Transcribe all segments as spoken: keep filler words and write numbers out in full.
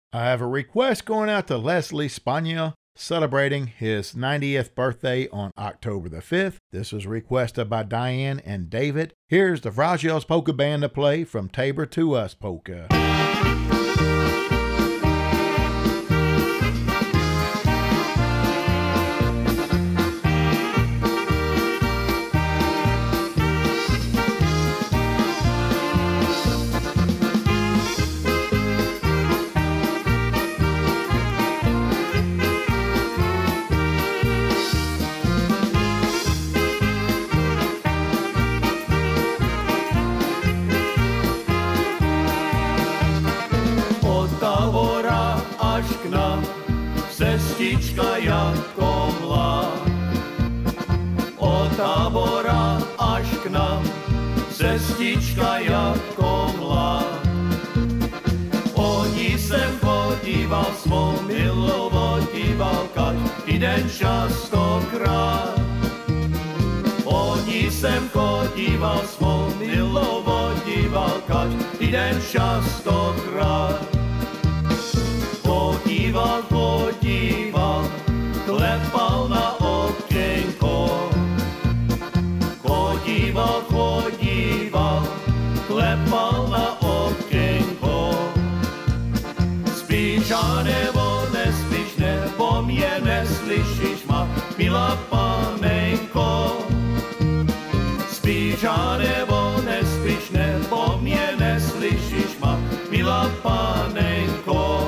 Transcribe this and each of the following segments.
I have a request going out to Leslie Spagna, celebrating his ninetieth birthday on October the fifth. This was requested by Diane and David. Here's the Vrajiel's Polka Band to play from Tabor to Us Polka. Cestička jako mlad, od Tábora až k nám, cestička jako mlad. O ní jsem podíval, svou milovou díval, každý den častokrát. O ní jsem podíval, svou milovou díval, každý den častokrát. Podíval, podíval, klepal na okénko. Podíval, podíval, klepal na okénko. Spíš a nebo nespíš, nebo mě neslyšíš, má milá panenko. Spíš a nebo nespíš, nebo mě neslyšíš, má milá panenko.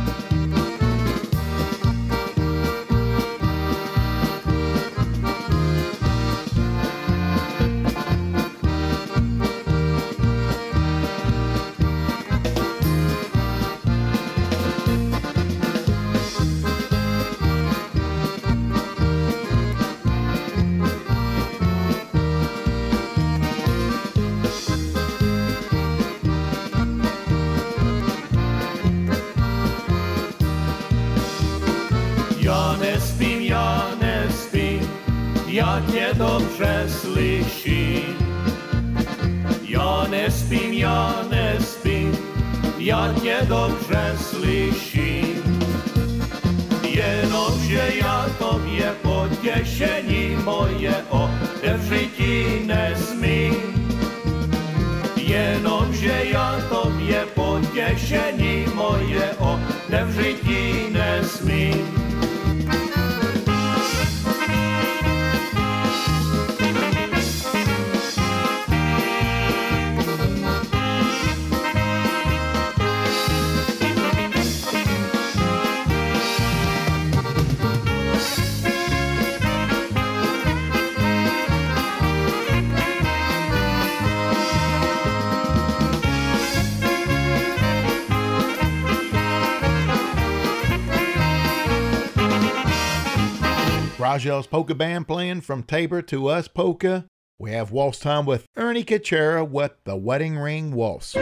Já tě dobře slyším. Já nespím, já nespím, já tě dobře slyším. Jenomže já tobě potěšení moje otevřít ti nesmím. Jenomže já tobě potěšení moje otevřít ti nesmím. Vrajiel's Polka Band playing from Tabor to Us Polka. We have waltz time with Ernie Kachera with the Wedding Ring Waltz.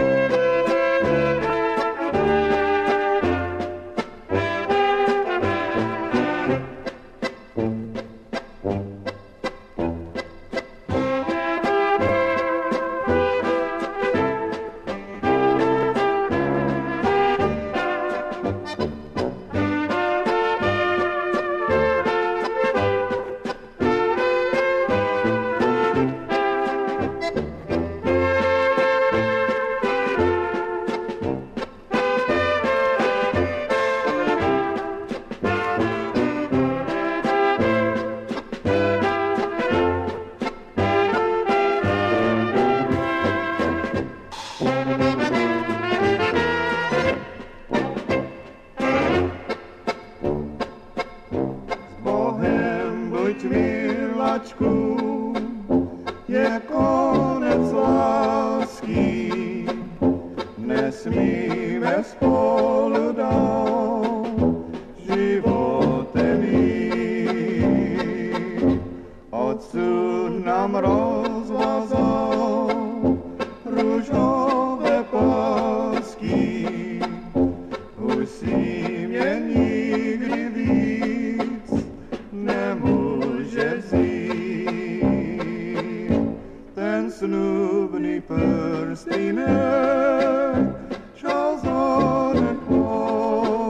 Snubný prstýnek, čas ho nekoná.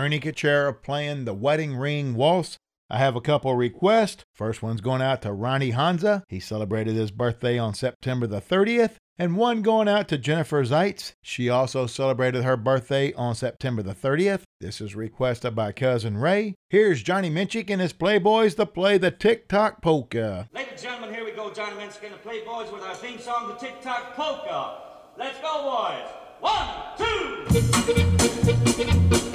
Ernie Kuchera playing the Wedding Ring Waltz. I have a couple requests. First one's going out to Ronnie Hanza. He celebrated his birthday on September the thirtieth. And one going out to Jennifer Zeitz. She also celebrated her birthday on September the thirtieth. This is requested by Cousin Ray. Here's Johnny Minchik and his Playboys to play the Tick-Tock Polka. Ladies and gentlemen, here we go. Johnny Minchik and the Playboys with our theme song, the Tick-Tock Polka. Let's go, boys. One, two.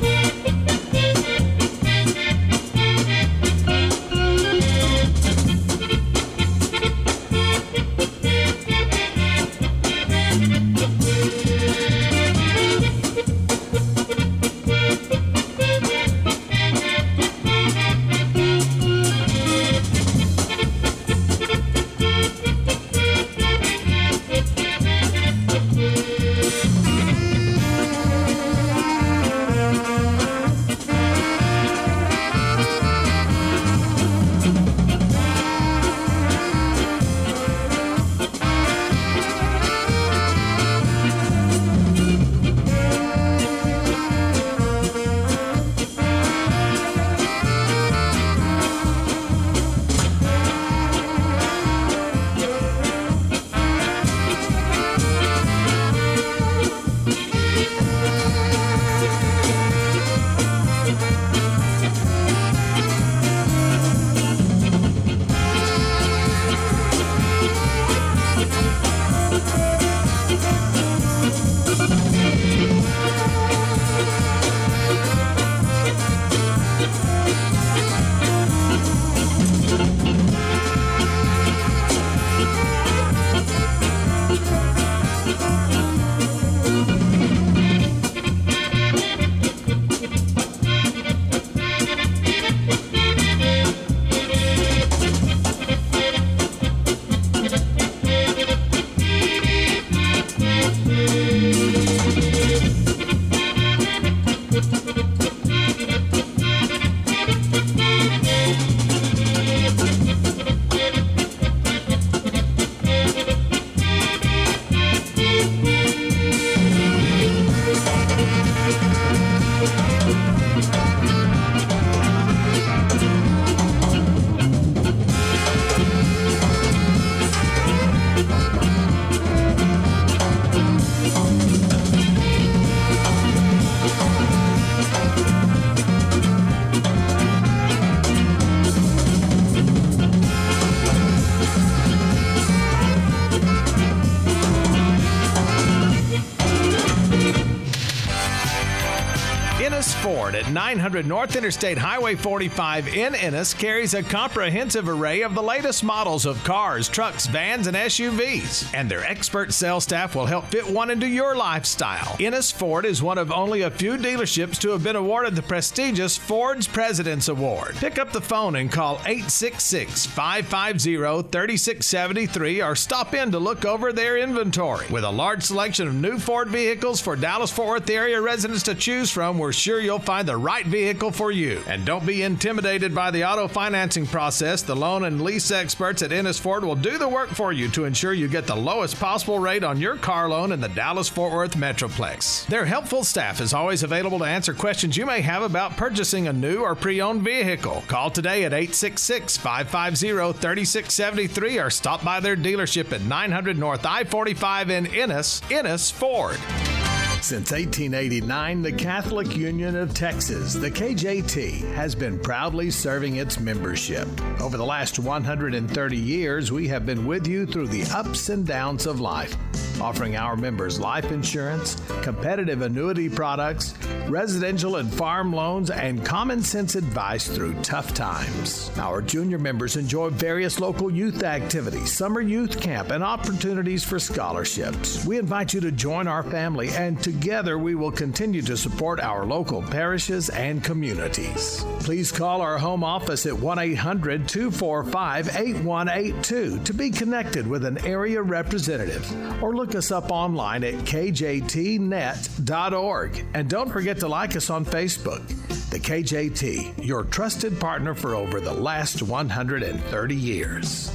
Ford at nine hundred North Interstate Highway forty-five in Ennis carries a comprehensive array of the latest models of cars, trucks, vans, and S U Vs. And their expert sales staff will help fit one into your lifestyle. Ennis Ford is one of only a few dealerships to have been awarded the prestigious Ford's President's Award. Pick up the phone and call eight six six, five five zero, three six seven three or stop in to look over their inventory. With a large selection of new Ford vehicles for Dallas-Fort Worth area residents to choose from, we're sure you'll find the right vehicle for you. And don't be intimidated by the auto financing process. The loan and lease experts at Ennis Ford will do the work for you to ensure you get the lowest possible rate on your car loan in the Dallas-Fort Worth Metroplex. Their helpful staff is always available to answer questions you may have about purchasing a new or pre-owned vehicle. Call today at eight six six, five five zero, three six seven three or stop by their dealership at nine hundred North I forty-five in Ennis, Ennis Ford. Since eighteen eighty-nine, the Catholic Union of Texas, the K J T, has been proudly serving its membership. Over the last one hundred thirty years, we have been with you through the ups and downs of life, offering our members life insurance, competitive annuity products, residential and farm loans, and common sense advice through tough times. Our junior members enjoy various local youth activities, summer youth camp, and opportunities for scholarships. We invite you to join our family, and together we will continue to support our local parishes and communities. Please call our home office at one eight hundred, two four five, eight one eight two to be connected with an area representative, or look us up online at k j t net dot org. And don't forget to like us on Facebook. The K J T, your trusted partner for over the last one hundred thirty years.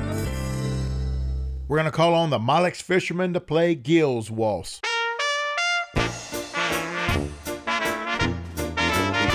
We're going to call on the Malix Fishermen to play Gill's Waltz.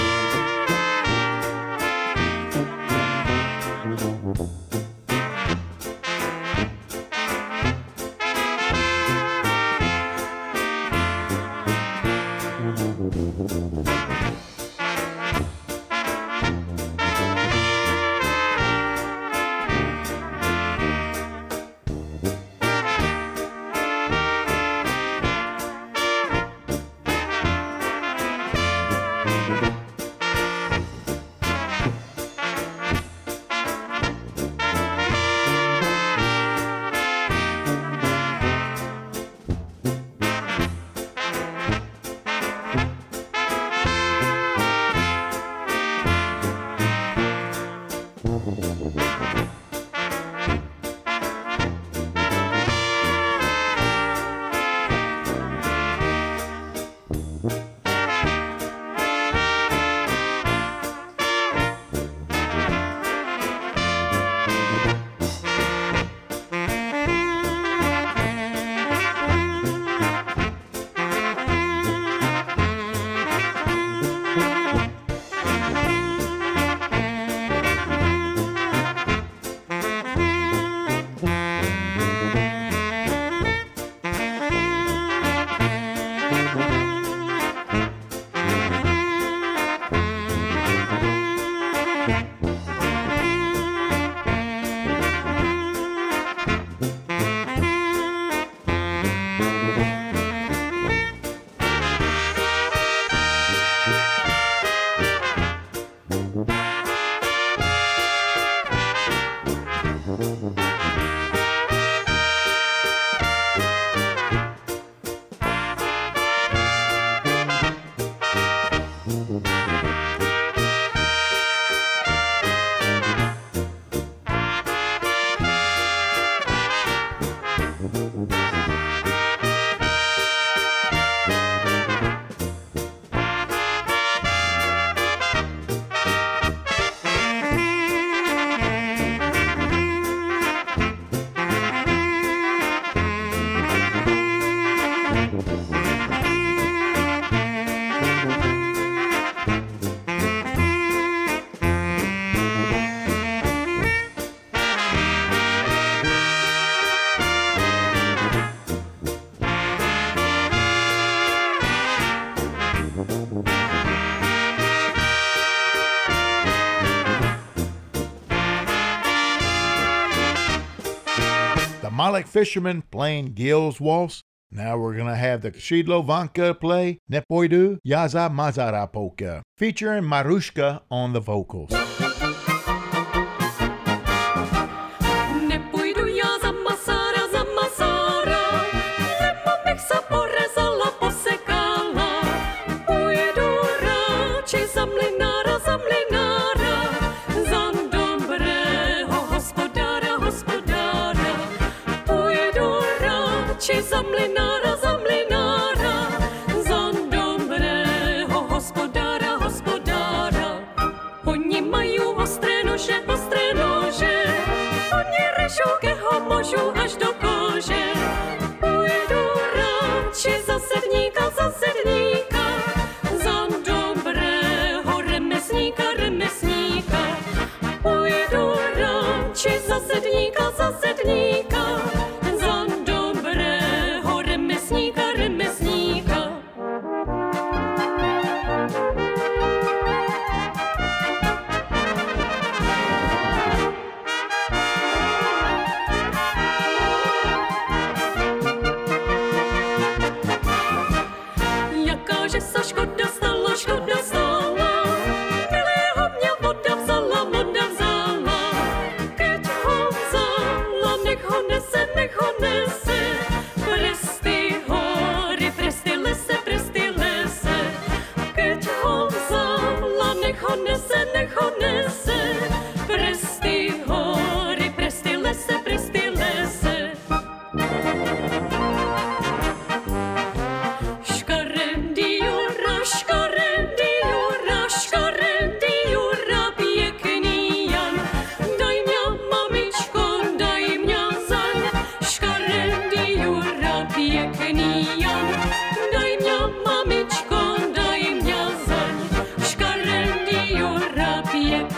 Malik Fisherman playing Gil's Waltz. Now we're going to have the Shidlo Vanka play Nepoidu Yaza Mazara Polka, featuring Marushka on the vocals. Můžu až do kože, půjdu radši za sedníka, za sedníka, za dobrého remesníka, remesníka. Půjdu radši za sedníka, za sedníka, za dobrého remesníka, remesníka. Jakáže se škoda stala, škoda stala, milého mě voda vzala, voda vzala. Keď ho vzala, nech ho nese, nech ho nese, presty hory, presty lese, presty lese. Keď ho vzala, nech ho nese, nech ho nese, presty hory, presty lese, presty lese. Pěkný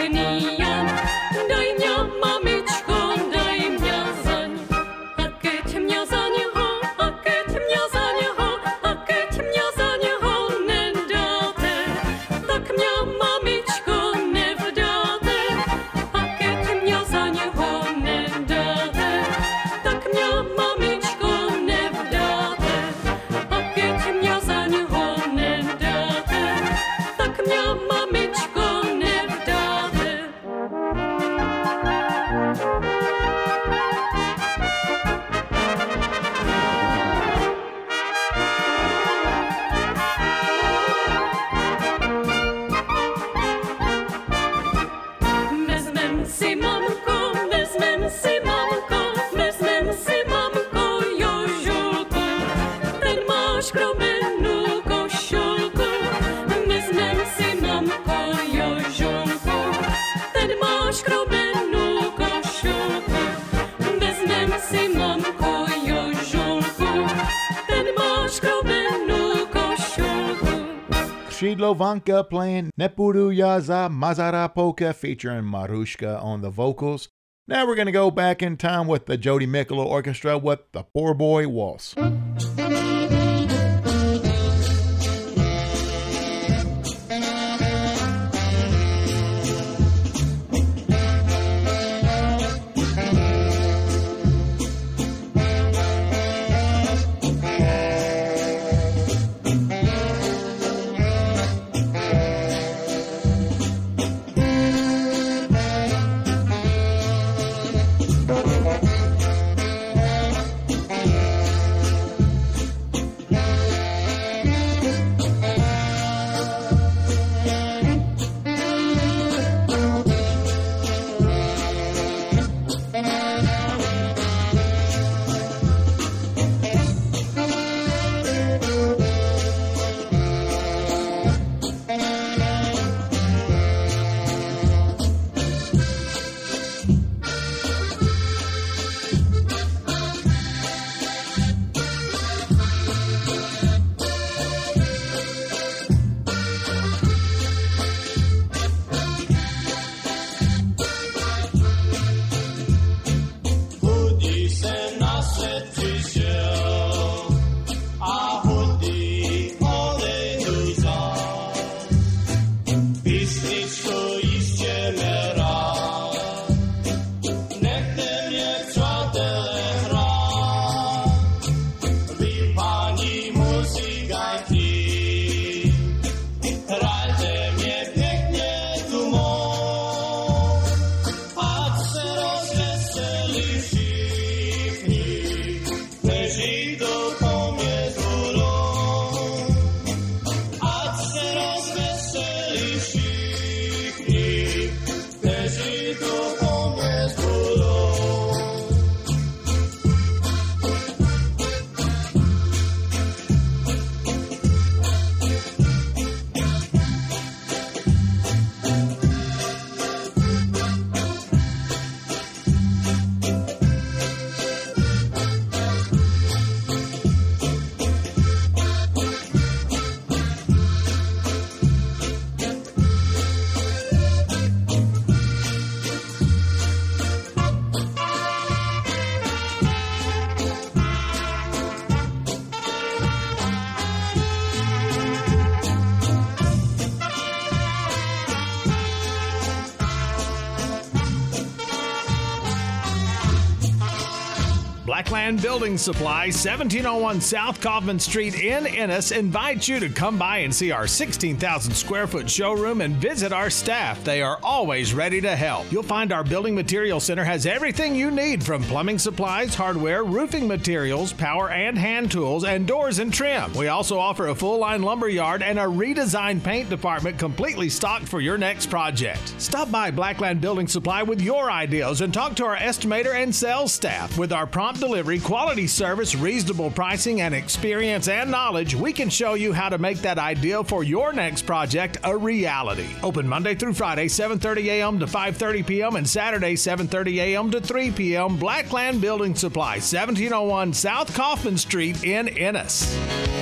Shidlovanka playing Nebudu za Mazara Polka featuring Marushka on the vocals. Now we're going to go back in time with the Jody Mikula Orchestra with the Poor Boy Waltz. Blackland Building Supply, seventeen oh one South Kaufman Street in Ennis, invites you to come by and see our sixteen thousand square foot showroom and visit our staff. They are always ready to help. You'll find our Building Material Center has everything you need, from plumbing supplies, hardware, roofing materials, power and hand tools, and doors and trim. We also offer a full-line lumber yard and a redesigned paint department completely stocked for your next project. Stop by Blackland Building Supply with your ideas and talk to our estimator and sales staff. With our prompt delivery, quality service, reasonable pricing, and experience and knowledge, we can show you how to make that ideal for your next project a reality. Open Monday through Friday, seven thirty a.m. to five thirty p.m. and Saturday, seven thirty a.m. to three p.m. Blackland Building Supply, seventeen oh one South Kaufman Street in Ennis.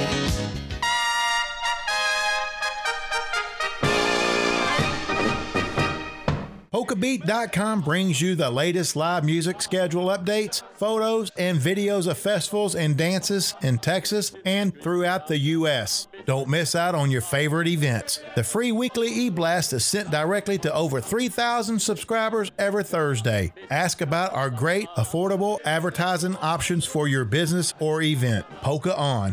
Polka Beat dot com brings you the latest live music schedule updates, photos, and videos of festivals and dances in Texas and throughout the U S. Don't miss out on your favorite events. The free weekly e-blast is sent directly to over three thousand subscribers every Thursday. Ask about our great, affordable advertising options for your business or event. Polka On.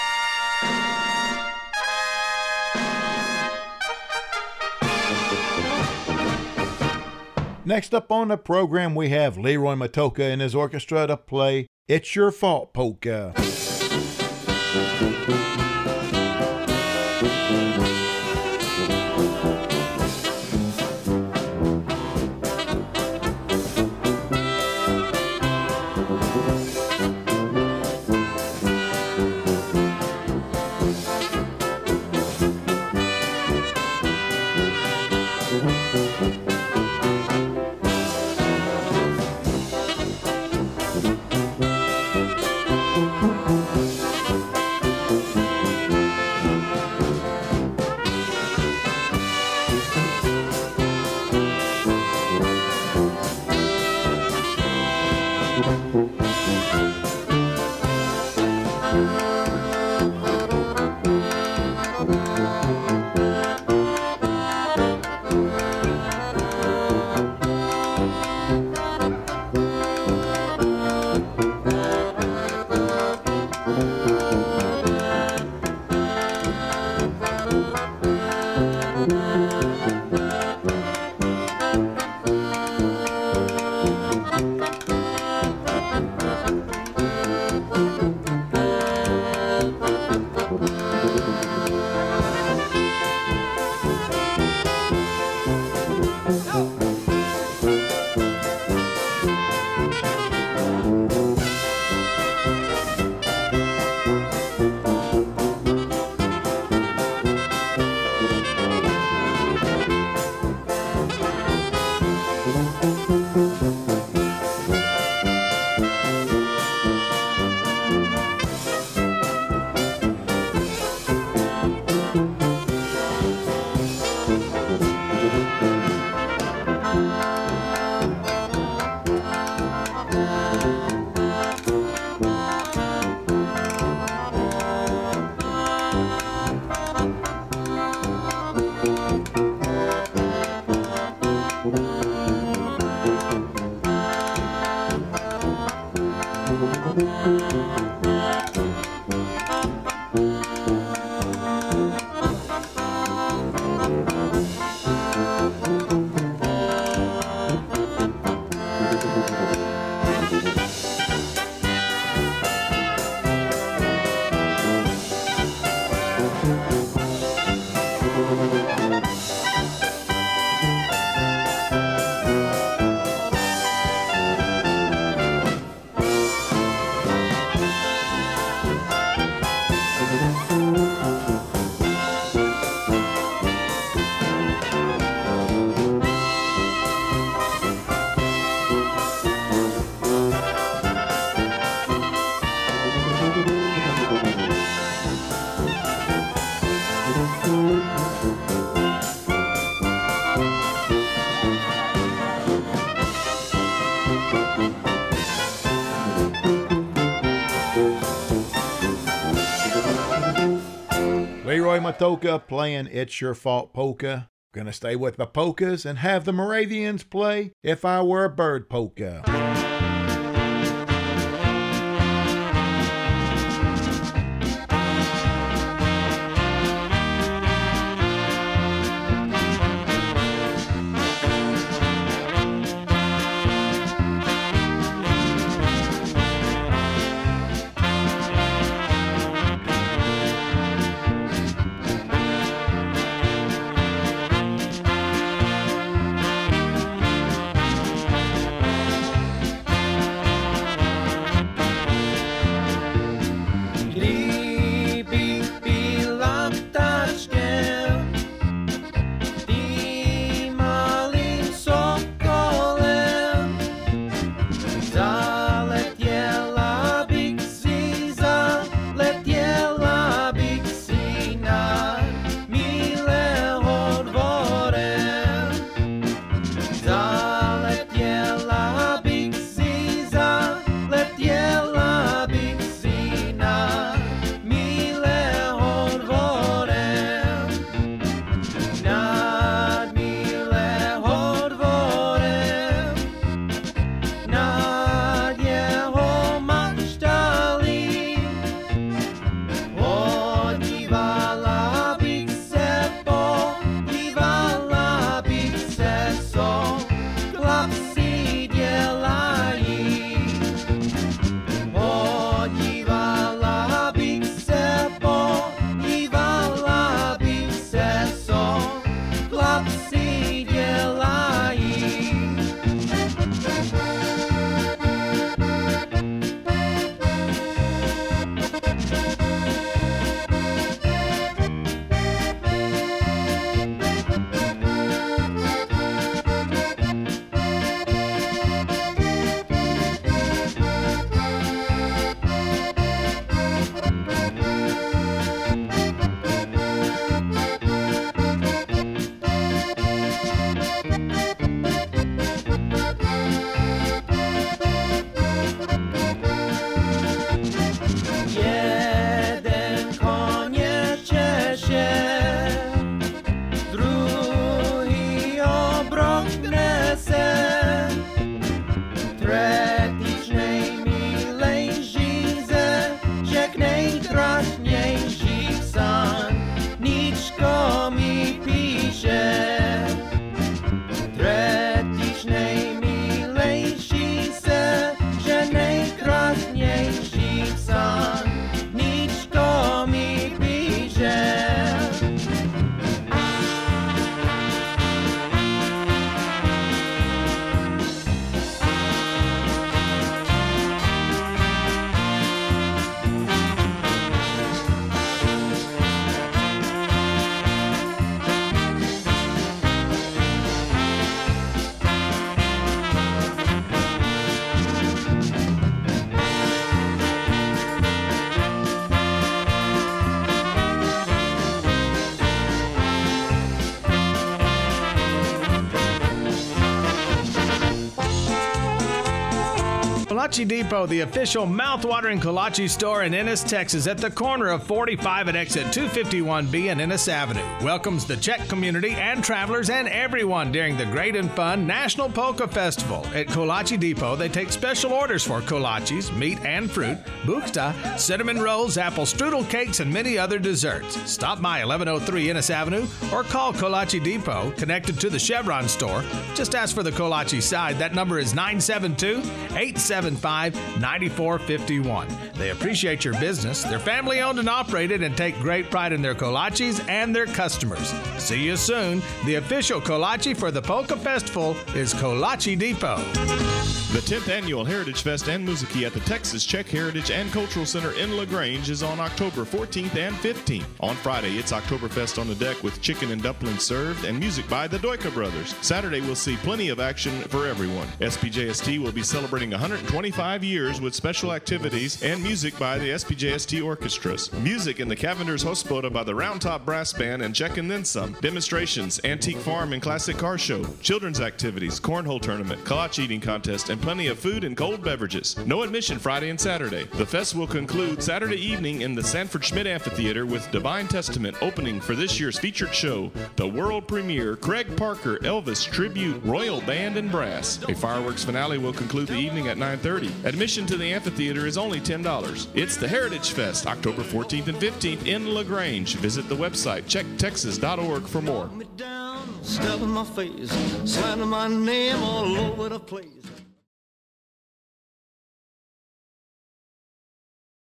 Next up on the program, we have Leroy Matocha and his orchestra to play It's Your Fault Polka. Leroy Matocha playing It's Your Fault Polka. Gonna stay with my polkas and have the Moravians play If I Were a Bird Polka. Kolache Depot, the official mouth-watering kolache store in Ennis, Texas, at the corner of forty-five and exit two fifty-one B and Ennis Avenue, welcomes the Czech community and travelers and everyone during the great and fun National Polka Festival. At Kolache Depot, they take special orders for kolaches, meat and fruit, buchta, cinnamon rolls, apple strudel cakes, and many other desserts. Stop by eleven oh three Ennis Avenue or call Kolache Depot, connected to the Chevron store. Just ask for the kolache side. That number is nine seven two, eight seven five, nine four five one. They appreciate your business. They're family owned and operated and take great pride in their kolaches and their customers. See you soon. The official kolache for the Polka Festival is Kolache Depot. The tenth Annual Heritage Fest and Muziki at the Texas Czech Heritage and Cultural Center in LaGrange is on October fourteenth and fifteenth. On Friday, it's Oktoberfest on the deck with chicken and dumplings served and music by the Doika Brothers. Saturday, we'll see plenty of action for everyone. S P J S T will be celebrating one hundred twenty-five years with special activities and music by the S P J S T orchestras. Music in the Cavender's Hospoda by the Round Top Brass Band and Czech and Then Some. Demonstrations, antique farm and classic car show, children's activities, cornhole tournament, kolache eating contest, and plenty of food and cold beverages. No admission Friday and Saturday. The fest will conclude Saturday evening in the Sanford Schmidt Amphitheater with Divine Testament opening for this year's featured show, the world premiere Craig Parker Elvis Tribute Royal Band and Brass. A fireworks finale will conclude the evening at nine thirty. Admission to the amphitheater is only ten dollars. It's the Heritage Fest, October fourteenth and fifteenth in LaGrange. Visit the website check texas dot org for more. Stuff in my face, slamming my name all over the place.